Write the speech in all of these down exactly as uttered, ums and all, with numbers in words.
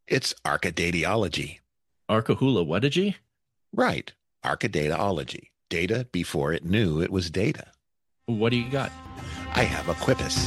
It's archidataology. Arcahula whatagy? Right. Archidataology. Data before it knew it was data. What do you got? I have a quipus.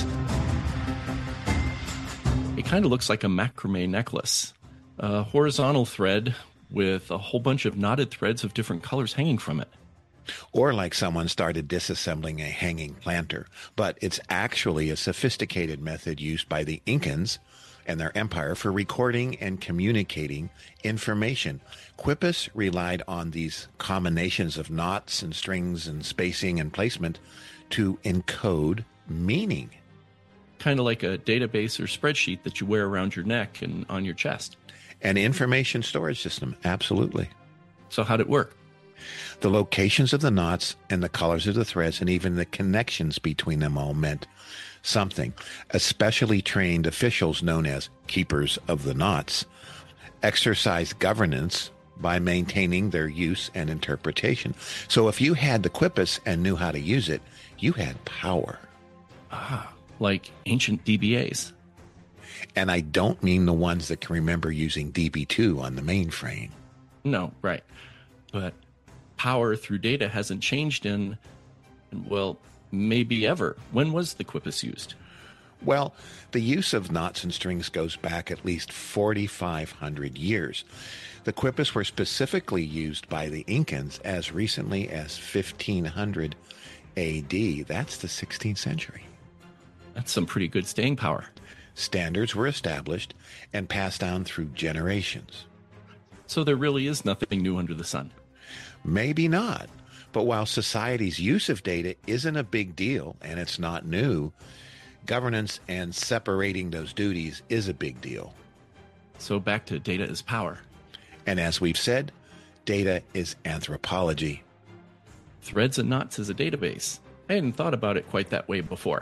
It kind of looks like a macrame necklace. A horizontal thread with a whole bunch of knotted threads of different colors hanging from it. Or like someone started disassembling a hanging planter. But it's actually a sophisticated method used by the Incans and their empire for recording and communicating information. Quipus relied on these combinations of knots and strings and spacing and placement to encode meaning. Kind of like a database or spreadsheet that you wear around your neck and on your chest. An information storage system, absolutely. So how'd it work? The locations of the knots and the colors of the threads and even the connections between them all meant something. Especially trained officials known as keepers of the knots exercised governance by maintaining their use and interpretation. So if you had the quipus and knew how to use it, you had power. Ah, like ancient D B As. And I don't mean the ones that can remember using D B two on the mainframe. No, right. But power through data hasn't changed in, well, maybe ever. When was the quipus used? Well, the use of knots and strings goes back at least forty-five hundred years. The quipus were specifically used by the Incans as recently as fifteen hundred A D. That's the sixteenth century. That's some pretty good staying power. Standards were established and passed down through generations. So there really is nothing new under the sun. Maybe not. But while society's use of data isn't a big deal and it's not new, governance and separating those duties is a big deal. So back to data is power. And as we've said, data is anthropology. Threads and knots is a database. I hadn't thought about it quite that way before.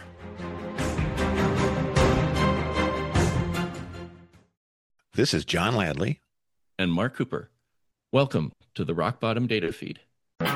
This is John Ladley. And Mark Cooper. Welcome to the Rock Bottom Data Feed. I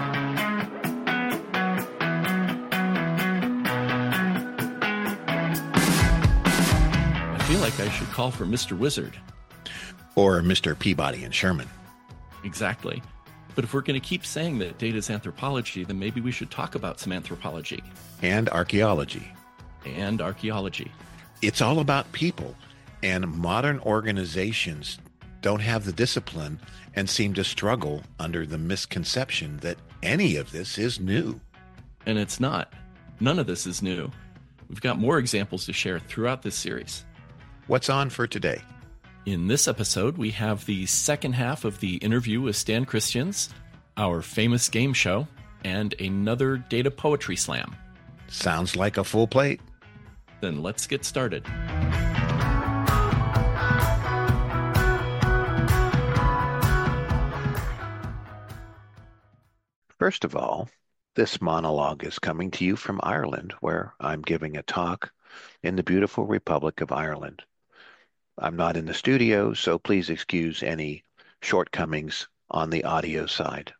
feel like I should call for Mister Wizard. Or Mister Peabody and Sherman. Exactly. But if we're going to keep saying that data is anthropology, then maybe we should talk about some anthropology. And archaeology. And archaeology. It's all about people, and modern organizations don't have the discipline and seem to struggle under the misconception that any of this is new. And it's not. None of this is new. We've got more examples to share throughout this series. What's on for today? In this episode, we have the second half of the interview with Stan Christians, our famous game show, and another data poetry slam. Sounds like a full plate. Then let's get started. First of all, this monologue is coming to you from Ireland, where I'm giving a talk in the beautiful Republic of Ireland. I'm not in the studio, so please excuse any shortcomings on the audio side.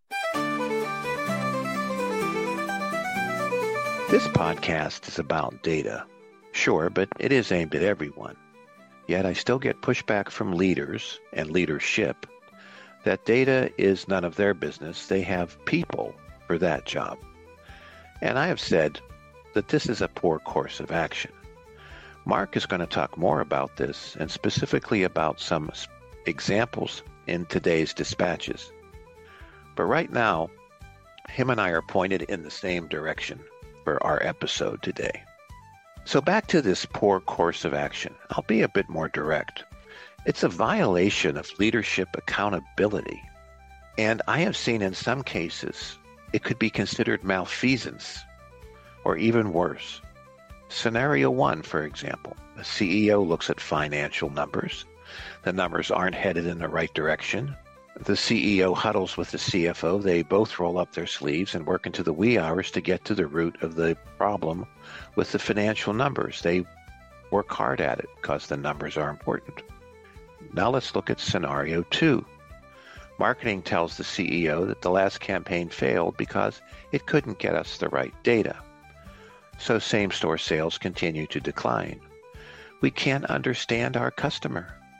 This podcast is about data. Sure, but it is aimed at everyone. Yet I still get pushback from leaders and leadership that data is none of their business. They have people for that job. And I have said that this is a poor course of action. Mark is going to talk more about this and specifically about some examples in today's dispatches. But right now, him and I are pointed in the same direction for our episode today. So back to this poor course of action. I'll be a bit more direct. It's a violation of leadership accountability. And I have seen in some cases, it could be considered malfeasance or even worse. Scenario one, for example, a C E O looks at financial numbers. The numbers aren't headed in the right direction. The C E O huddles with the C F O. They both roll up their sleeves and work into the wee hours to get to the root of the problem with the financial numbers. They work hard at it because the numbers are important. Now let's look at scenario two. Marketing tells the C E O that the last campaign failed because it couldn't get us the right data. So same-store sales continue to decline. We can't understand our customer.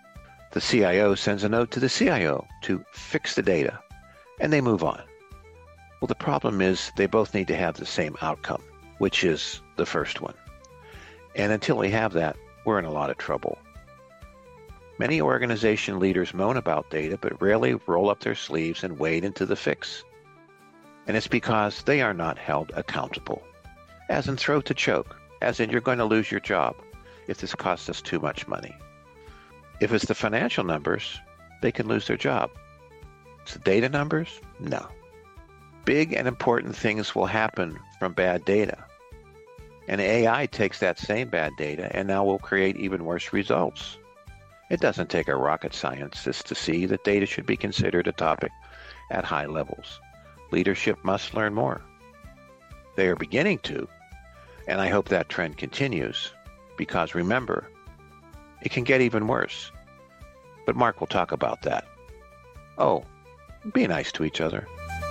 The C I O sends a note to the C I O to fix the data, and they move on. Well, the problem is they both need to have the same outcome, which is the first one. And until we have that, we're in a lot of trouble. Many organization leaders moan about data, but rarely roll up their sleeves and wade into the fix. And it's because they are not held accountable. As in throat to choke, as in you're going to lose your job if this costs us too much money. If it's the financial numbers, they can lose their job. It's the data numbers? No. Big and important things will happen from bad data. And A I takes that same bad data and now will create even worse results. It doesn't take a rocket scientist to see that data should be considered a topic at high levels. Leadership must learn more. They are beginning to, and I hope that trend continues, because remember, it can get even worse. But Mark will talk about that. Oh, be nice to each other.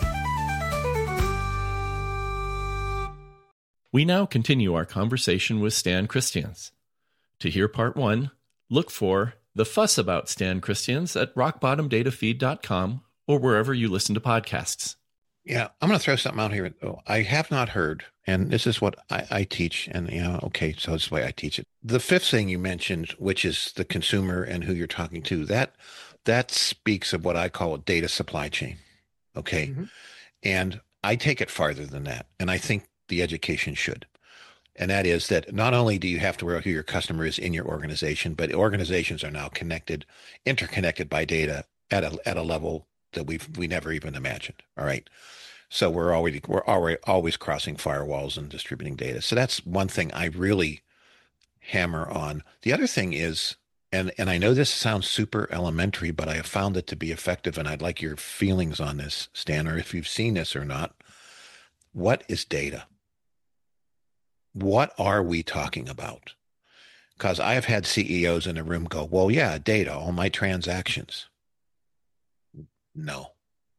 We now continue our conversation with Stan Christians. To hear part one, look for The Fuss About Stan Christians at rock bottom data feed dot com or wherever you listen to podcasts. Yeah, I'm going to throw something out here. Oh, I have not heard, and this is what I, I teach, and you know, okay, so this is the way I teach it. The fifth thing you mentioned, which is the consumer and who you're talking to, that that speaks of what I call a data supply chain. Okay, mm-hmm. And I take it farther than that, and I think the education should. And that is that not only do you have to know who your customer is in your organization, but organizations are now connected, interconnected by data at a at a level that we've we never even imagined. All right. So we're already we're already always crossing firewalls and distributing data. So that's one thing I really hammer on. The other thing is, and and I know this sounds super elementary, but I have found it to be effective, and I'd like your feelings on this, Stan, or if you've seen this or not. What is data? What are we talking about? Because I have had C E Os in the room go, well, yeah, data, all my transactions. No.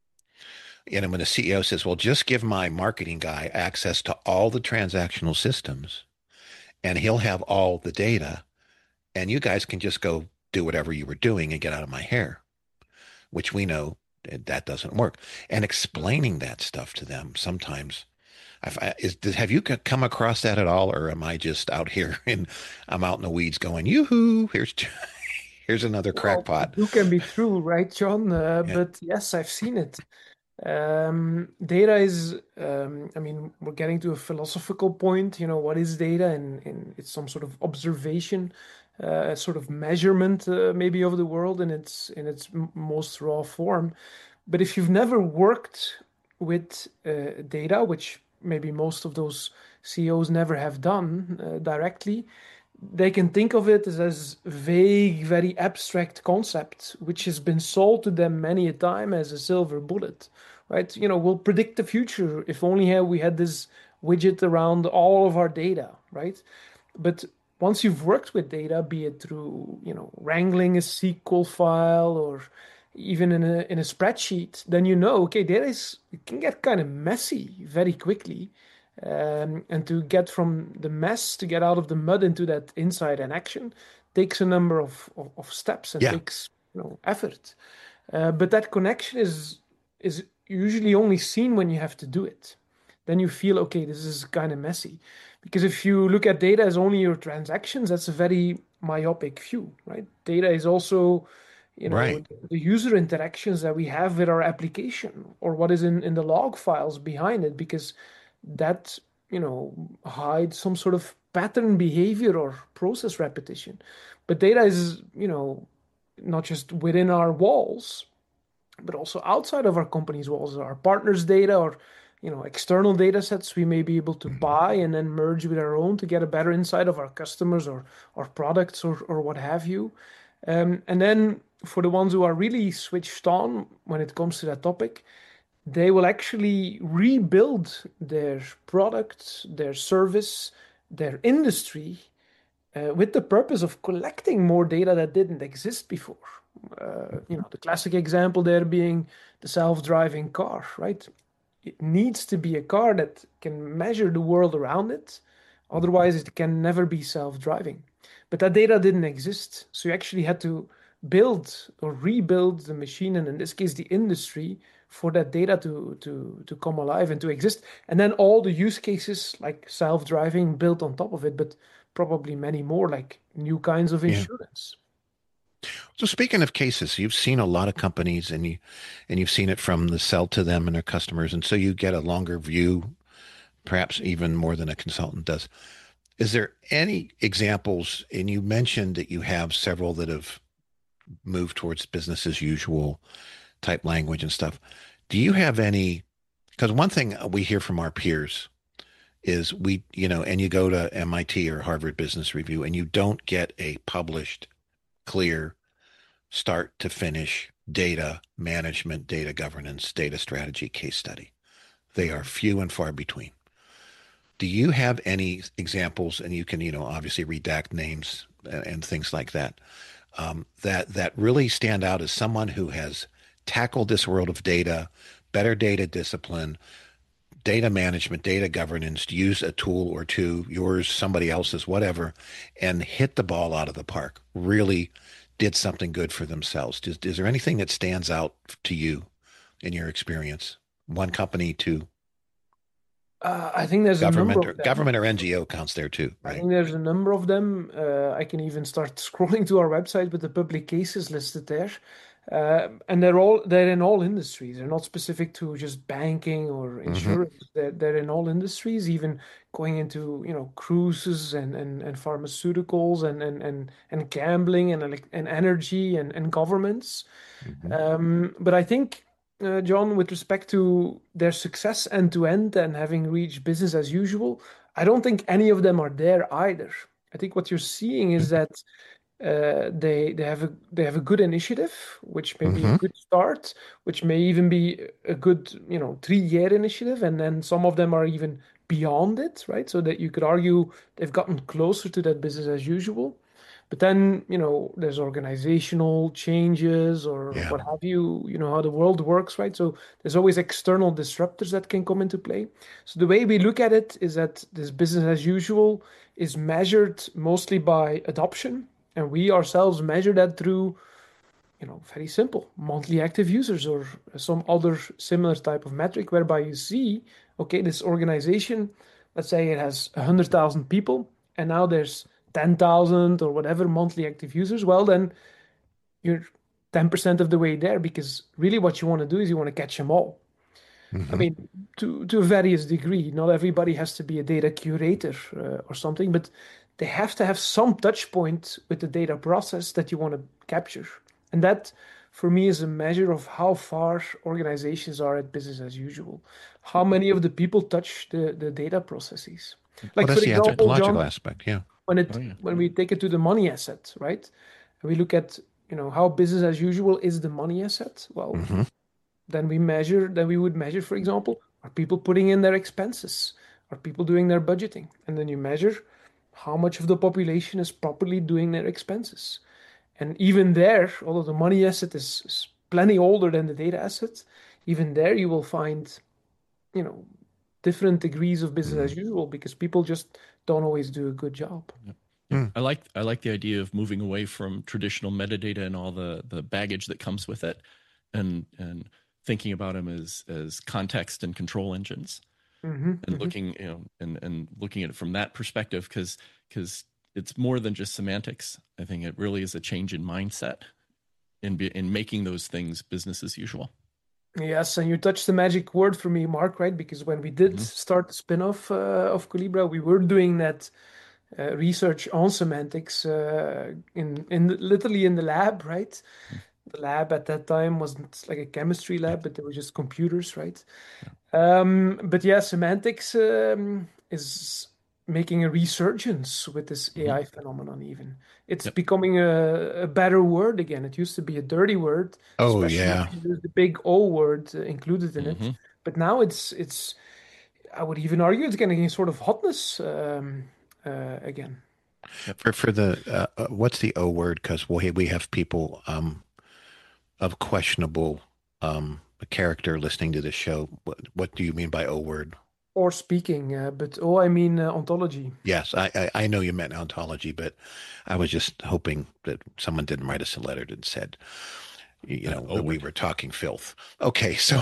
And when the C E O says, well, just give my marketing guy access to all the transactional systems and he'll have all the data and you guys can just go do whatever you were doing and get out of my hair, which we know that doesn't work. And explaining that stuff to them sometimes, I, is, have you come across that at all, or am I just out here and I'm out in the weeds going, yoo-hoo, here's here's another crackpot. Well, you can be true, right, John? Uh, yeah. But yes, I've seen it. Um, data is, um, I mean, we're getting to a philosophical point. You know, what is data? And, and it's some sort of observation, uh, sort of measurement, uh, maybe of the world in its in its most raw form. But if you've never worked with uh, data, which maybe most of those C E Os never have done uh, directly, they can think of it as, as vague, very abstract concept, which has been sold to them many a time as a silver bullet, right? You know, we'll predict the future if only we had this widget around all of our data, right? But once you've worked with data, be it through, you know, wrangling a S Q L file or even in a in a spreadsheet, then you know, okay, data is, it can get kind of messy very quickly. Um, and to get from the mess, to get out of the mud into that insight and action takes a number of, of, of steps and yeah. takes, you know, effort. Uh, but that connection is is usually only seen when you have to do it. Then you feel, okay, this is kind of messy. Because if you look at data as only your transactions, that's a very myopic view, right? Data is also, you know, right. the user interactions that we have with our application, or what is in, in the log files behind it, because that, you know, hides some sort of pattern behavior or process repetition. But data is, you know, not just within our walls, but also outside of our company's walls, our partners' data, or, you know, external data sets we may be able to buy and then merge with our own to get a better insight of our customers or our products or, or what have you. Um, and then for the ones who are really switched on when it comes to that topic, they will actually rebuild their product, their service, their industry uh, with the purpose of collecting more data that didn't exist before. Uh, you know, the classic example there being the self-driving car, right? It needs to be a car that can measure the world around it. Otherwise, it can never be self-driving. But that data didn't exist. So you actually had to build or rebuild the machine, and in this case, the industry, for that data to to to come alive and to exist. And then all the use cases like self-driving built on top of it, but probably many more, like new kinds of Yeah. insurance. So speaking of cases, you've seen a lot of companies and you and you've seen it from the sell to them and their customers. And so you get a longer view, perhaps even more than a consultant does. Is there any examples? And you mentioned that you have several that have moved towards business as usual type language and stuff. Do you have any? Because one thing we hear from our peers is we, you know, and you go to M I T or Harvard Business Review and you don't get a published, clear, start to finish data management, data governance, data strategy case study. They are few and far between. Do you have any examples, and you can, you know, obviously redact names and, and things like that, um, that that really stand out as someone who has tackled this world of data, better data discipline, data management, data governance, use a tool or two, yours, somebody else's, whatever, and hit the ball out of the park, really did something good for themselves? Is, is there anything that stands out to you in your experience? One company, two? Uh, I think there's government a number or of them. government or N G O counts there too, right? I think there's a number of them. Uh, I can even start scrolling to our website with the public cases listed there. Uh, and they're all they're in all industries. They're not specific to just banking or insurance. Mm-hmm. They're, they're in all industries, even going into, you know, cruises and, and, and pharmaceuticals and, and, and, and gambling and and energy and, and governments. Mm-hmm. Um, but I think, uh, John, with respect to their success end to end and having reached business as usual, I don't think any of them are there either. I think what you're seeing is that Uh, they they have a they have a good initiative, which may mm-hmm. be a good start, which may even be a good, you know, three-year initiative, and then some of them are even beyond it, right? So that you could argue they've gotten closer to that business as usual. But then, you know, there's organizational changes or yeah. what have you, you know, how the world works, right? So there's always external disruptors that can come into play. So the way we look at it is that this business as usual is measured mostly by adoption. And we ourselves measure that through, you know, very simple, monthly active users or some other similar type of metric whereby you see, okay, this organization, let's say it has one hundred thousand people and now there's ten thousand or whatever monthly active users. Well, then you're ten percent of the way there, because really what you want to do is you want to catch them all. Mm-hmm. I mean, to, to a various degree, not everybody has to be a data curator uh, or something, but they have to have some touch point with the data process that you want to capture. And that, for me, is a measure of how far organizations are at business as usual. How many of the people touch the, the data processes? Like, well, that's for the example, anthropological John, aspect, yeah. When it oh, yeah. when we take it to the money asset, right? And we look at, you know, how business as usual is the money asset. Well, mm-hmm. then we measure, then we would measure, for example, are people putting in their expenses? Are people doing their budgeting? And then you measure how much of the population is properly doing their expenses. And even there, although the money asset is, is plenty older than the data asset, even there you will find, you know, different degrees of business mm. as usual, because people just don't always do a good job. Yeah. Mm. I like I like the idea of moving away from traditional metadata and all the, the baggage that comes with it, and and thinking about them as as context and control engines. Mm-hmm, and mm-hmm. looking, you know, and, and looking at it from that perspective, because because it's more than just semantics. I think it really is a change in mindset in in making those things business as usual. Yes, and you touched the magic word for me, Mark, right? Because when we did mm-hmm. start the spin-off uh, of Collibra, we were doing that uh, research on semantics uh, in in the, literally in the lab, right? Mm-hmm. The lab at that time wasn't like a chemistry lab, but they were just computers, right? Yeah. Um, but yeah, semantics um, is making a resurgence with this mm-hmm. A I phenomenon even. It's yep. becoming a, a better word again. It used to be a dirty word. Oh, yeah. There's the big O word uh, included in mm-hmm. it. But now it's, it's, I would even argue it's getting a sort of hotness um, uh, again. For for the, uh, what's the O word? Because we, we have people um, of questionable um, character listening to this show. What, what do you mean by O word? or speaking, uh, but oh, I mean uh, ontology. Yes, I, I I know you meant ontology, but I was just hoping that someone didn't write us a letter that said, you Uh, know, oh, that we we're- were talking filth. Okay, so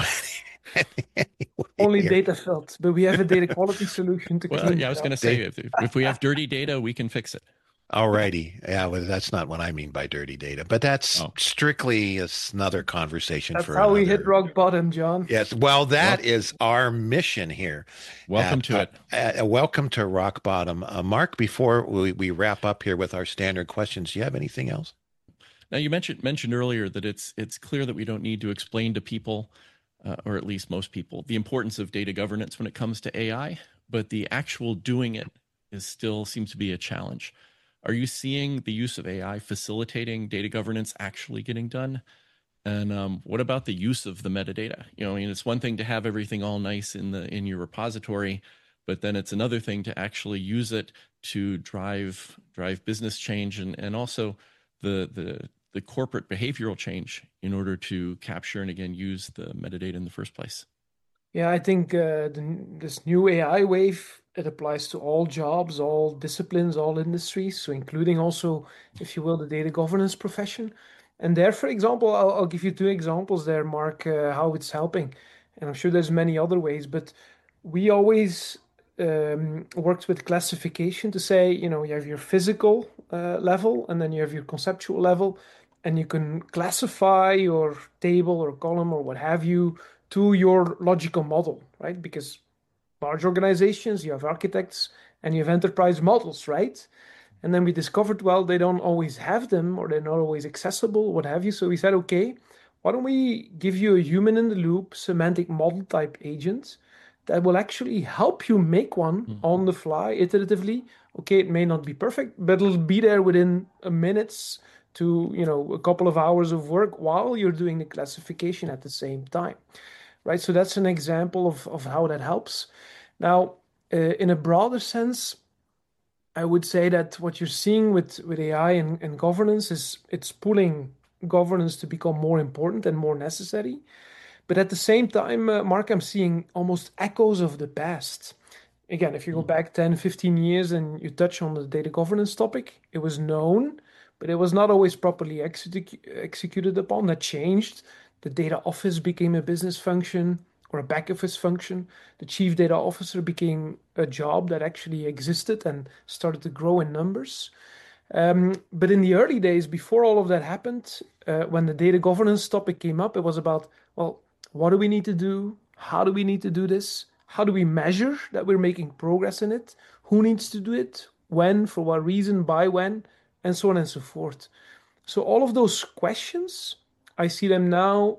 anyway, Only here. data filth, but we have a data quality solution to well, clean yeah, I that was up. going to say, They- if, if we have dirty data, we can fix it. Alrighty. Yeah, well, that's not what I mean by dirty data, but that's Oh. strictly is another conversation That's for how another. we hit rock bottom, John. Yes, well, that Well- is our mission here. Welcome at, to it. Uh, uh, welcome to Rock Bottom. Uh, Mark, before we, we wrap up here with our standard questions, do you have anything else? Now, you mentioned mentioned earlier that it's it's clear that we don't need to explain to people, uh, or at least most people, the importance of data governance when it comes to A I, but the actual doing it is still seems to be a challenge. Are you seeing the use of A I facilitating data governance actually getting done? And um, what about the use of the metadata? You know, I mean, it's one thing to have everything all nice in the in your repository, but then it's another thing to actually use it to drive drive business change and and also the the the corporate behavioral change in order to capture and again use the metadata in the first place. Yeah, I think uh, the, this new A I wave, it applies to all jobs, all disciplines, all industries, so including also, if you will, the data governance profession. And there, for example, I'll, I'll give you two examples there, Mark, uh, how it's helping. And I'm sure there's many other ways, but we always um, worked with classification to say, you know, you have your physical uh, level, and then you have your conceptual level, and you can classify your table or column or what have you to your logical model, right? Because large organizations, you have architects and you have enterprise models, right? And then we discovered, well, they don't always have them or they're not always accessible, what have you. So we said, okay, why don't we give you a human in the loop semantic model type agent that will actually help you make one Mm. on the fly iteratively. Okay, it may not be perfect, but it'll be there within a minutes to, you know, a couple of hours of work while you're doing the classification at the same time, right? So that's an example of, of how that helps. Now, uh, in a broader sense, I would say that what you're seeing with, with A I and, and governance is it's pulling governance to become more important and more necessary. But at the same time, uh, Mark, I'm seeing almost echoes of the past. Again, if you go back ten, fifteen years and you touch on the data governance topic, it was known, but it was not always properly execu- executed upon. That changed. The data office became a business function or a back office function. The chief data officer became a job that actually existed and started to grow in numbers. Um, but in the early days, before all of that happened, uh, when the data governance topic came up, it was about, well, what do we need to do? How do we need to do this? How do we measure that we're making progress in it? Who needs to do it? When? For what reason? By when? And so on and so forth. So all of those questions, I see them now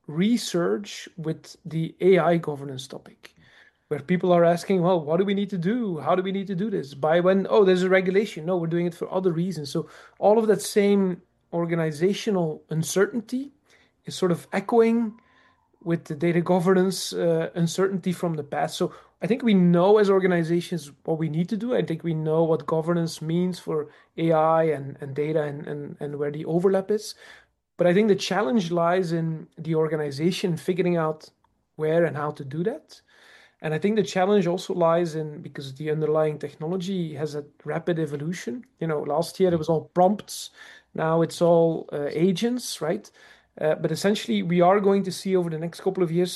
research with the A I governance topic, where people are asking, well, what do we need to do? How do we need to do this? By when? Oh, there's a regulation. No, we're doing it for other reasons. So all of that same organizational uncertainty is sort of echoing with the data governance uh, uncertainty from the past. So I think we know as organizations what we need to do. I think we know what governance means for A I and, and data and, and, and where the overlap is. But I think the challenge lies in the organization figuring out where and how to do that. And I think the challenge also lies in because the underlying technology has a rapid evolution. You know, last year it was all prompts. Now it's all uh, agents, right? Uh, but essentially, we are going to see over the next couple of years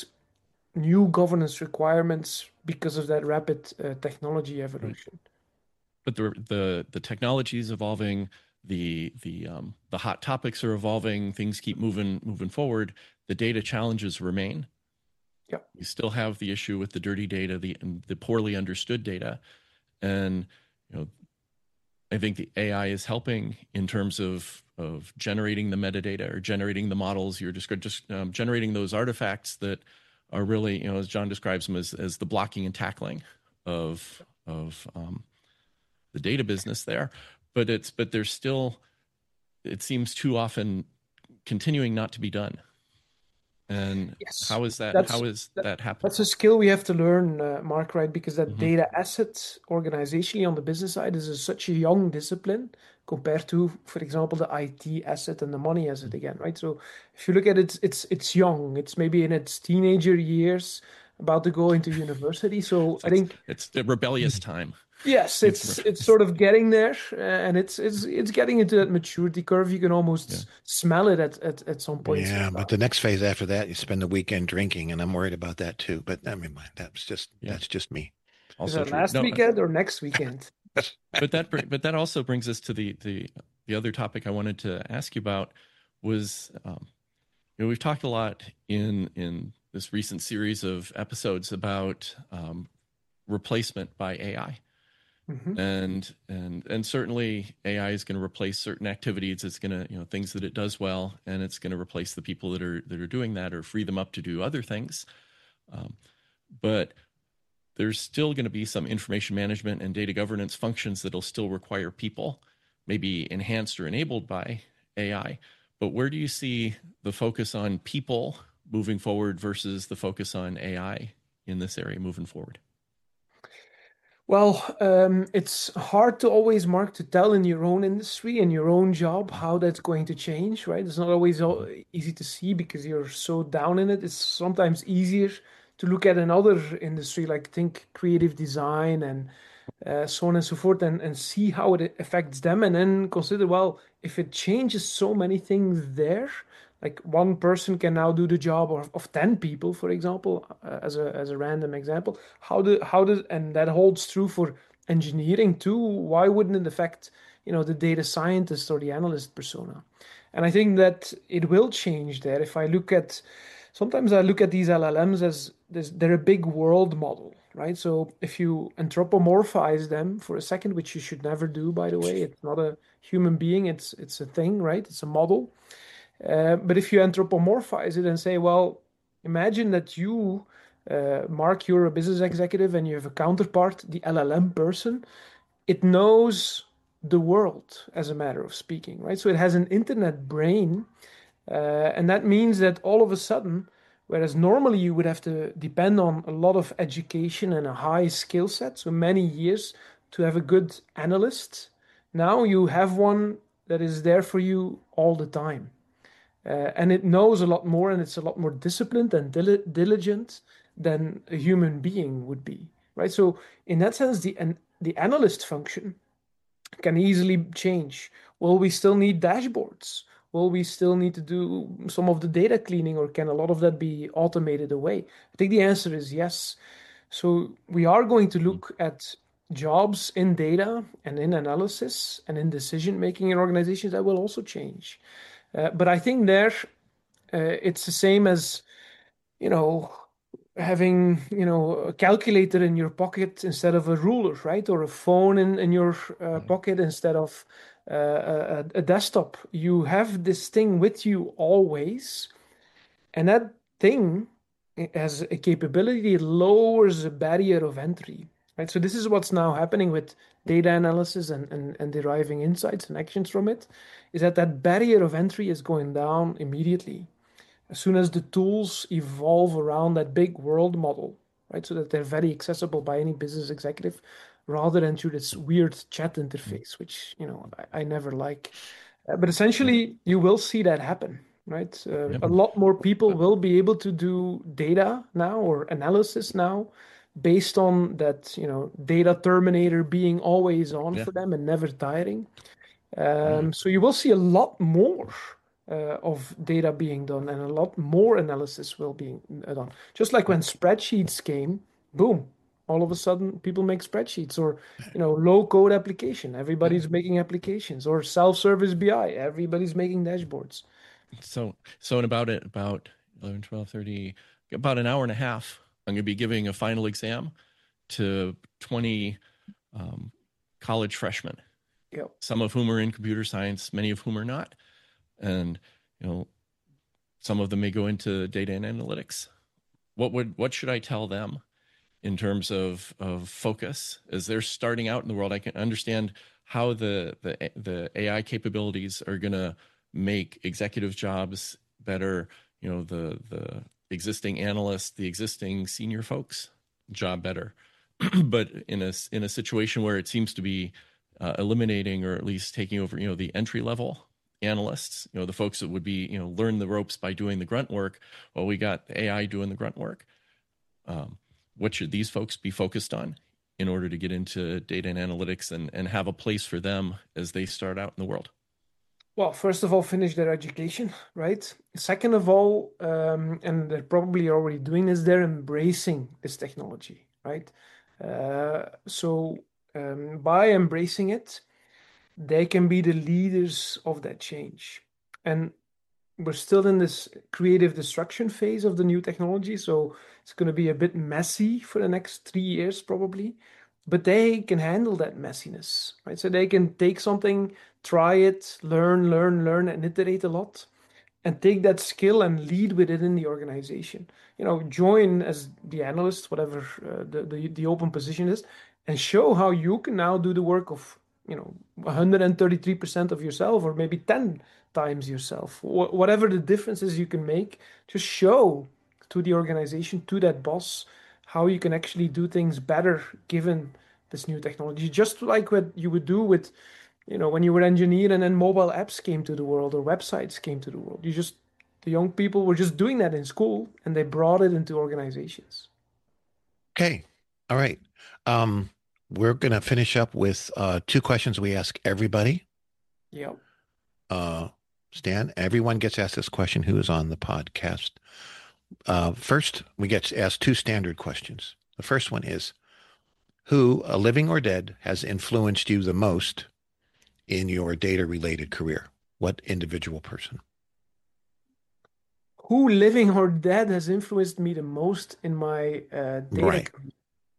new governance requirements because of that rapid uh, technology evolution. But the the the technology is evolving. The the um, the hot topics are evolving. Things keep moving moving forward. The data challenges remain. Yeah, you still have the issue with the dirty data, the the poorly understood data, and you know, I think the A I is helping in terms of of generating the metadata or generating the models. You're just just um, generating those artifacts that are really, you know, as John describes them, as as the blocking and tackling of of um, the data business there. But it's but there's still, it seems too often continuing not to be done. And yes, how is that? that's, How is that, that happening? That's a skill we have to learn, uh, Mark, right? Because that Mhm. data asset organizationally on the business side is a, such a young discipline compared to, for example, the I T asset and the money asset again, right? So if you look at it, it's it's young. It's maybe in its teenager years, about to go into university. So So I it's, think it's the rebellious time. yes, it's it's sort of getting there, uh, and it's it's it's getting into that maturity curve. You can almost Yeah. s- smell it at at, at some points in Yeah, but time. the next phase after that, you spend the weekend drinking, and I'm worried about that too. But I mean, that's just Yeah. that's just me. Is Also that true. last No, weekend or next weekend? but that br- but that also brings us to the the the other topic I wanted to ask you about was um, you know we've talked a lot in in this recent series of episodes about um, replacement by A I. Hmm. And and and certainly A I is going to replace certain activities. It's going to, you know, things that it does well, and it's going to replace the people that are that are doing that or free them up to do other things. Um, but there's still going to be some information management and data governance functions that'll still require people, maybe enhanced or enabled by A I. But where do you see the focus on people moving forward versus the focus on A I in this area moving forward? Well, um, it's hard to always, Mark, to tell in your own industry, in your own job, how that's going to change, right? It's not always Mm-hmm. al- easy to see because you're so down in it. It's sometimes easier to look at another industry, like think creative design and uh, so on and so forth, and, and see how it affects them, and then consider, well, if it changes so many things there, like one person can now do the job of, of ten people, for example, uh, as a as a random example. How do how does and that holds true for engineering too. Why wouldn't it affect, you know, the data scientist or the analyst persona? And I think that it will change there. If I look at sometimes I look at these L L Ms as this, they're a big world model, right? So if you anthropomorphize them for a second, which you should never do, by the way, it's not a human being, it's it's a thing, right? It's a model. Uh, but if you anthropomorphize it and say, well, imagine that you, uh, Mark, you're a business executive and you have a counterpart, the L L M person, it knows the world, as a matter of speaking, right? So it has an internet brain, uh, and that means that all of a sudden, whereas normally you would have to depend on a lot of education and a high skill set, so many years to have a good analyst, now you have one that is there for you all the time. Uh, and it knows a lot more and it's a lot more disciplined and dil- diligent than a human being would be, right? So in that sense, the an- the analyst function can easily change. Will we still need dashboards? Will we still need to do some of the data cleaning, or can a lot of that be automated away? I think the answer is yes. So we are going to look at jobs in data and in analysis and in decision making in organizations that will also change. Uh, but I think there uh, it's the same as, you know, having, you know, a calculator in your pocket instead of a ruler, right? Or a phone in, in your uh, pocket instead of uh, a, a desktop. You have this thing with you always, and that thing has a capability, it lowers the barrier of entry, right? So this is what's now happening with data analysis and, and, and deriving insights and actions from it, is that that barrier of entry is going down immediately as soon as the tools evolve around that big world model, right? So that they're very accessible by any business executive rather than through this weird chat interface, which, you know, I, I never like. Uh, but essentially, you will see that happen, right? Uh, Yep. a lot more people will be able to do data now or analysis now based on that, you know, data terminator being always on Yeah. for them and never tiring. Um, so you will see a lot more uh, of data being done and a lot more analysis will be uh, done. Just like when spreadsheets came, boom, all of a sudden people make spreadsheets, or, you know, low code application, everybody's making applications, or self-service B I, everybody's making dashboards. So, so in about it, about eleven, twelve, thirty, about an hour and a half, I'm going to be giving a final exam to twenty um, college freshmen, Yep. some of whom are in computer science, many of whom are not. And, you know, some of them may go into data and analytics. What would, what should I tell them in terms of, of focus as they're starting out in the world? I can understand how the, the, the A I capabilities are going to make executive jobs better, you know, the, the existing analysts, the existing senior folks job better. But in a, in a situation where it seems to be uh, eliminating or at least taking over, you know, the entry level analysts, you know, the folks that would be, you know, learn the ropes by doing the grunt work. Well, we got A I doing the grunt work. Um, what should these folks be focused on in order to get into data and analytics and, and have a place for them as they start out in the world? Well, first of all, finish their education, right? Second of all, um, and they're probably already doing this, they're embracing this technology, right? Uh, so um, by embracing it, they can be the leaders of that change. And we're still in this creative destruction phase of the new technology, so it's going to be a bit messy for the next three years probably, but they can handle that messiness, right? So they can take something, try it, learn, learn, learn, and iterate a lot, and take that skill and lead with it in the organization. You know, join as the analyst, whatever uh, the, the the open position is, and show how you can now do the work of, you know, one hundred thirty-three percent of yourself, or maybe ten times yourself. Wh- whatever the differences you can make, just show to the organization, to that boss, how you can actually do things better given this new technology. Just like what you would do with, you know, when you were engineer and then mobile apps came to the world or websites came to the world. You just, the young people were just doing that in school and they brought it into organizations. Okay. All right. Um, we're going to finish up with uh, two questions we ask everybody. Yeah. Uh, Stan, everyone gets asked this question who is on the podcast. Uh, first, we get asked two standard questions. The first one is, who, uh, living or dead, has influenced you the most in your data-related career? What individual person? Who, living or dead, has influenced me the most in my uh, data Right. career?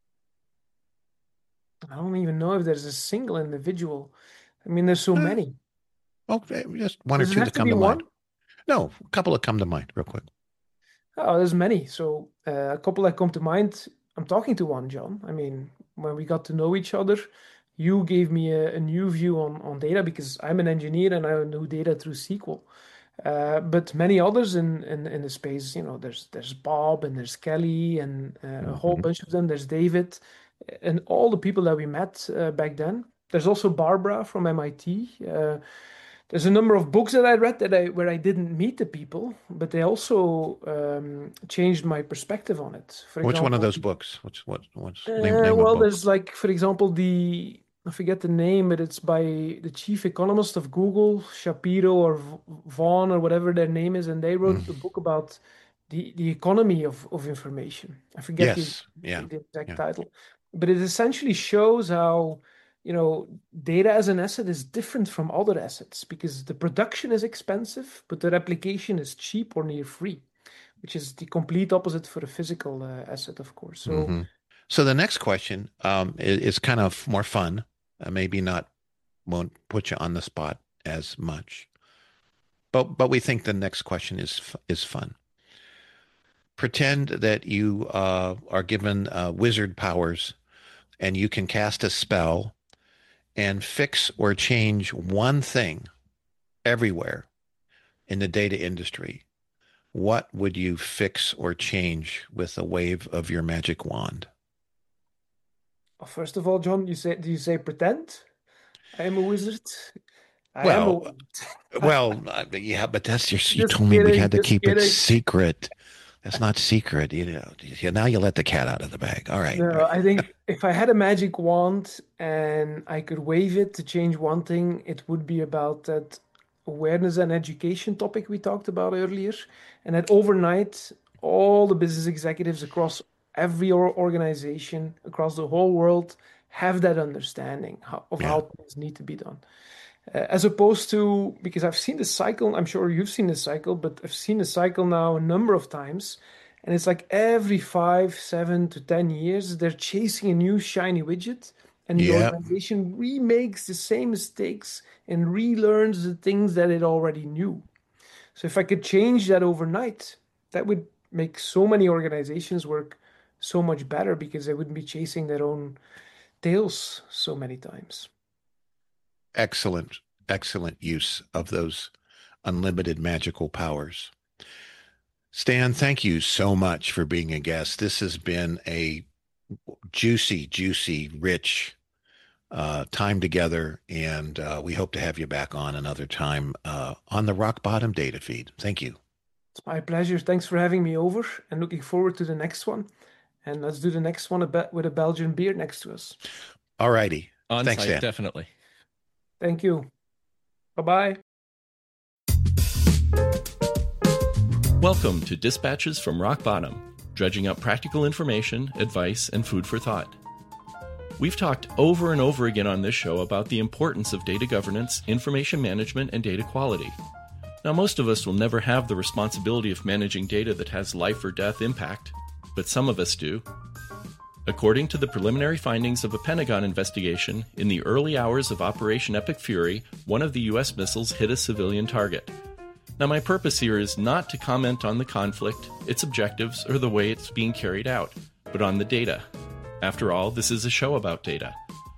I don't even know if there's a single individual. I mean, there's so Uh, many. Okay, just one Does or it two have that to come be to one? mind. No, a couple that come to mind real quick. Oh, there's many. So uh, a couple that come to mind. I'm talking to one, John. I mean, when we got to know each other, you gave me a, a new view on, on data because I'm an engineer and I know data through S Q L. Uh, but many others in, in, in the space, you know, there's there's Bob and there's Kelly and uh, a whole Mhm. bunch of them. There's David and all the people that we met uh, back then. There's also Barbara from M I T. Uh, there's a number of books that I read that I where I didn't meet the people, but they also um, changed my perspective on it. For Which one of example, those books? What's what? What's name uh, name a well, book? there's like, for example, the I forget the name, but it's by the chief economist of Google, Shapiro or V- Vaughn or whatever their name is, and they Mm. wrote a book about the the economy of of information. I forget the Yes. Yeah. the exact Yeah. title, but it essentially shows how, you know, data as an asset is different from other assets because the production is expensive, but the replication is cheap or near free, which is the complete opposite for a physical uh, asset, of course. So. hmm So the next question um, is, is kind of more fun. Uh, maybe not won't put you on the spot as much, but but we think the next question is f- is fun. Pretend that you uh, are given uh, wizard powers and you can cast a spell and fix or change one thing everywhere in the data industry. What would you fix or change with a wave of your magic wand? Well, first of all, John, you say, do you say pretend? I am a wizard. I am a Well, wizard. well, uh, yeah, but that's your, you Just told me we kidding, had to just keep it kidding. secret. That's not secret. You know, you- now you let the cat out of the bag. All right. All No, right. I think if I had a magic wand and I could wave it to change one thing, it would be about that awareness and education topic we talked about earlier. And that overnight, all the business executives across every or- organization, across the whole world, have that understanding how, of Yeah. how things need to be done. Uh, as opposed to, because I've seen this cycle, I'm sure you've seen this cycle, but I've seen the cycle now a number of times. And it's like every five, seven to ten years, they're chasing a new shiny widget, and the Yeah. organization remakes the same mistakes and relearns the things that it already knew. So if I could change that overnight, that would make so many organizations work so much better because they wouldn't be chasing their own tails so many times. Excellent, excellent use of those unlimited magical powers. Stan, thank you so much for being a guest. This has been a juicy, juicy, rich uh, time together, and uh, we hope to have you back on another time uh, on the Rock Bottom Data Feed. Thank you. It's my pleasure. Thanks for having me over and looking forward to the next one. And let's do the next one a be- with a Belgian beer next to us. All righty. On Thanks, site, Dan. definitely. Thank you. Bye-bye. Welcome to Dispatches from Rock Bottom, dredging up practical information, advice, and food for thought. We've talked over and over again on this show about the importance of data governance, information management, and data quality. Now, most of us will never have the responsibility of managing data that has life or death impact, but some of us do. According to the preliminary findings of a Pentagon investigation, in the early hours of Operation Epic Fury, one of the U S missiles hit a civilian target. Now, my purpose here is not to comment on the conflict, its objectives, or the way it's being carried out, but on the data. After all, this is a show about data.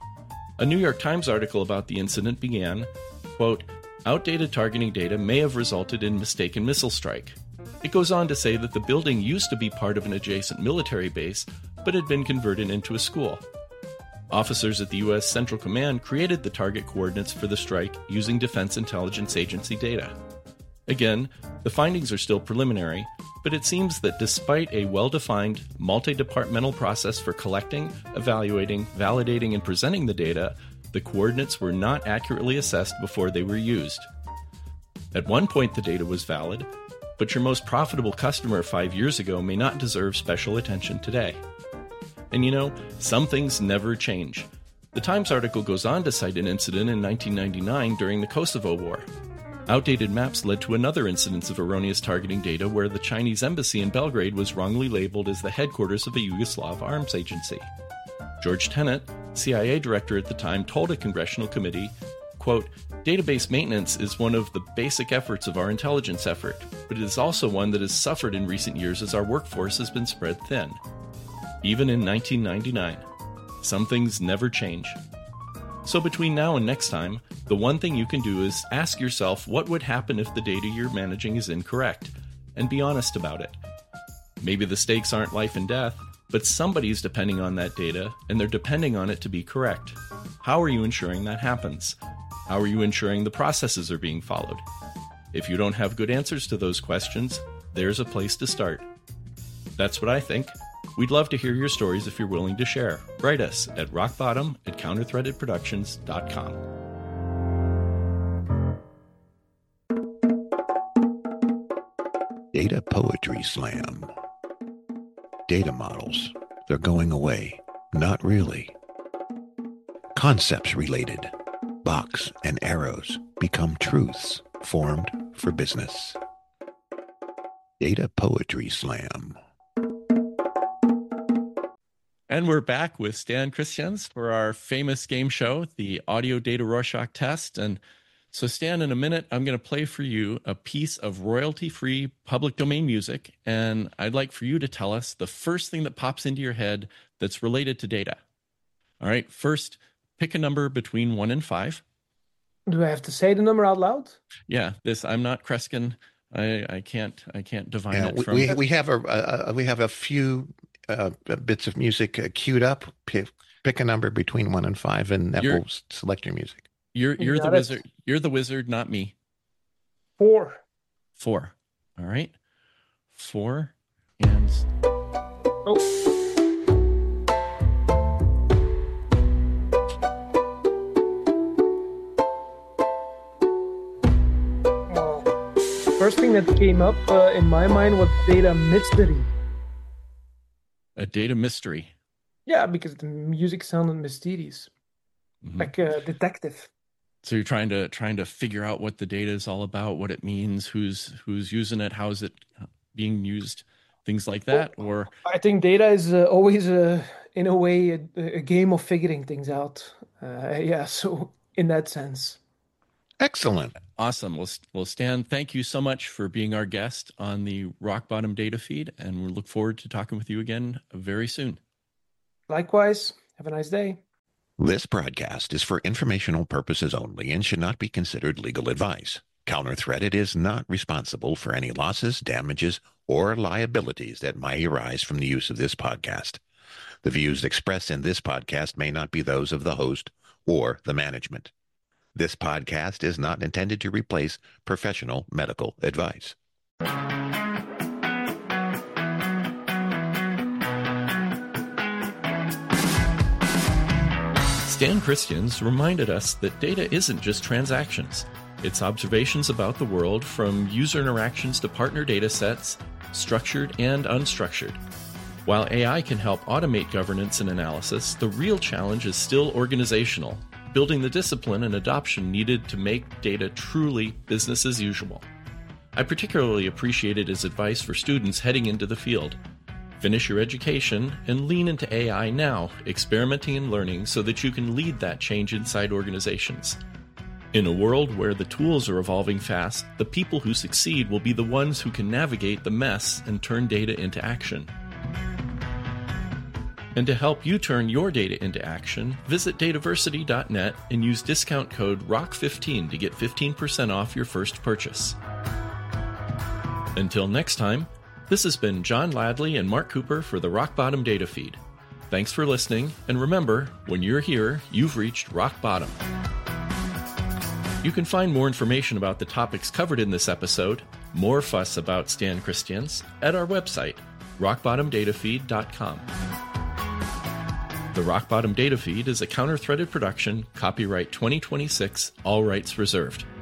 A New York Times article about the incident began, quote, "Outdated targeting data may have resulted in mistaken missile strike." It goes on to say that the building used to be part of an adjacent military base, but had been converted into a school. Officers at the U S Central Command created the target coordinates for the strike using Defense Intelligence Agency data. Again, the findings are still preliminary, but it seems that despite a well-defined, multi-departmental process for collecting, evaluating, validating, and presenting the data, the coordinates were not accurately assessed before they were used. At one point, the data was valid, but your most profitable customer five years ago may not deserve special attention today. And you know, some things never change. The Times article goes on to cite an incident in nineteen ninety-nine during the Kosovo War. Outdated maps led to another incidence of erroneous targeting data where the Chinese embassy in Belgrade was wrongly labeled as the headquarters of a Yugoslav arms agency. George Tenet, C I A director at the time, told a congressional committee, quote, "Database maintenance is one of the basic efforts of our intelligence effort, but it is also one that has suffered in recent years as our workforce has been spread thin." Even in nineteen ninety-nine, some things never change. So between now and next time, the one thing you can do is ask yourself what would happen if the data you're managing is incorrect, and be honest about it. Maybe the stakes aren't life and death, but somebody's depending on that data, and they're depending on it to be correct. How are you ensuring that happens? How are you ensuring the processes are being followed? If you don't have good answers to those questions, there's a place to start. That's what I think. We'd love to hear your stories if you're willing to share. Write us at rockbottom at counterthreaded productions dot com. Data Poetry Slam. Data models, they're going away. Not really. Concepts related. Box and arrows become truths formed for business. Data Poetry Slam. And we're back with Stan Christians for our famous game show, the Audio Data Rorschach Test. And so, Stan, in a minute, I'm going to play for you a piece of royalty-free public domain music. And I'd like for you to tell us the first thing that pops into your head that's related to data. All right, first, pick a number between one and five. Do I have to say the number out loud? Yeah, this, I'm not Kreskin. I, I can't I can't divine Yeah, it from... we, we have a, a we have a few uh, bits of music uh, queued up. Pick, pick a number between one and five, and that You're- will select your music. You're You you're the got it. wizard. You're the wizard, not me. Four. Four. All right. Four. And Oh. Well, first thing that came up uh, in my mind was data mystery. a data mystery. Yeah, because the music sounded mysterious, Mhm. like a detective. So you're trying to trying to figure out what the data is all about, what it means, who's who's using it, how is it being used, things like that. Or I think data is uh, always, uh, in a way, a, a game of figuring things out. Uh, yeah, so in that sense. Excellent. awesome. Well, well, Stan, thank you so much for being our guest on the Rock Bottom Data Feed, and we look forward to talking with you again very soon. Likewise. Have a nice day. This broadcast is for informational purposes only and should not be considered legal advice. Counterthreaded is not responsible for any losses, damages, or liabilities that may arise from the use of this podcast. The views expressed in this podcast may not be those of the host or the management. This podcast is not intended to replace professional medical advice. Stan Christians reminded us that data isn't just transactions. It's observations about the world, from user interactions to partner data sets, structured and unstructured. While A I can help automate governance and analysis, the real challenge is still organizational, building the discipline and adoption needed to make data truly business as usual. I particularly appreciated his advice for students heading into the field. Finish your education and lean into A I now, experimenting and learning so that you can lead that change inside organizations. In a world where the tools are evolving fast, the people who succeed will be the ones who can navigate the mess and turn data into action. And to help you turn your data into action, visit dataversity dot net and use discount code R O C fifteen to get fifteen percent off your first purchase. Until next time, this has been John Ladley and Mark Cooper for the Rock Bottom Data Feed. Thanks for listening, and remember, when you're here, you've reached rock bottom. You can find more information about the topics covered in this episode, more fuss about Stan Christians, at our website, rock bottom data feed dot com. The Rock Bottom Data Feed is a counter-threaded production, copyright twenty twenty-six, all rights reserved.